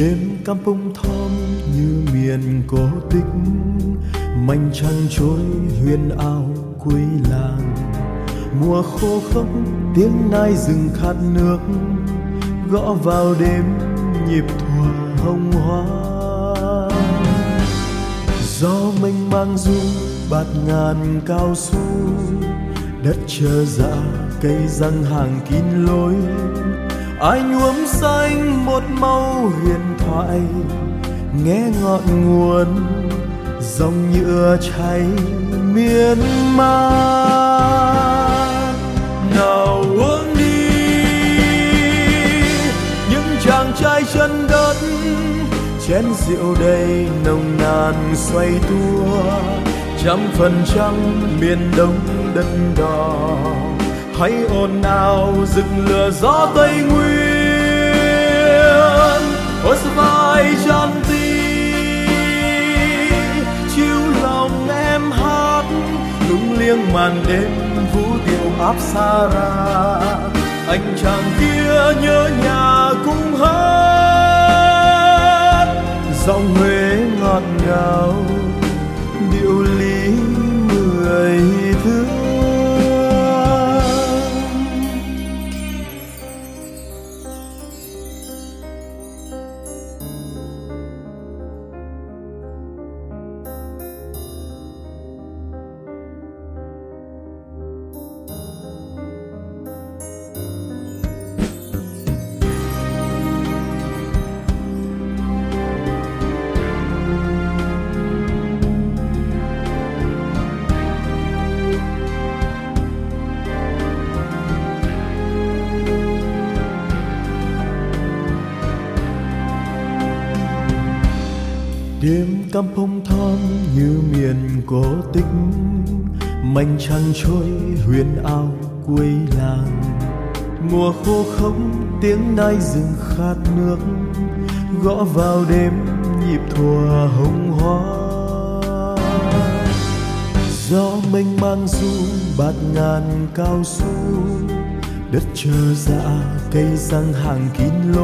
Đêm Kampong Thom như miền cổ tích, mảnh trăng trôi huyền ảo quê làng. Mùa khô khốc tiếng nai rừng khát nước, gõ vào đêm nhịp thuở hồng hoa. Gió mênh mang du bạt ngàn cao su, đất chờ dạ cây răng hàng kín lối. Ai nhuốm xanh một màu huyền thoại, nghe ngọn nguồn dòng nhựa cháy miên man. Nào uống đi những chàng trai chân đất, chén rượu đầy nồng nàn xoay tua. 100% miền đông đất đỏ, hãy ồn ào rực lửa gió Tây Nguyên. Ôi vai tràn tim chiếu lòng em hát, lung liêng màn đêm vũ điệu áp xa ra. Anh chàng kia nhớ nhà cũng hát, giọng Huế ngọt ngào điệu lý người thương. Đêm Kampong Thom như miền cổ tích, mảnh trăng trôi huyền ảo quê làng. Mùa khô khốc tiếng nai rừng khát nước, gõ vào đêm nhịp thuở hồng hoa. Gió mênh mang du bạt ngàn cao su, đất chờ dạ cây răng hàng kín lối.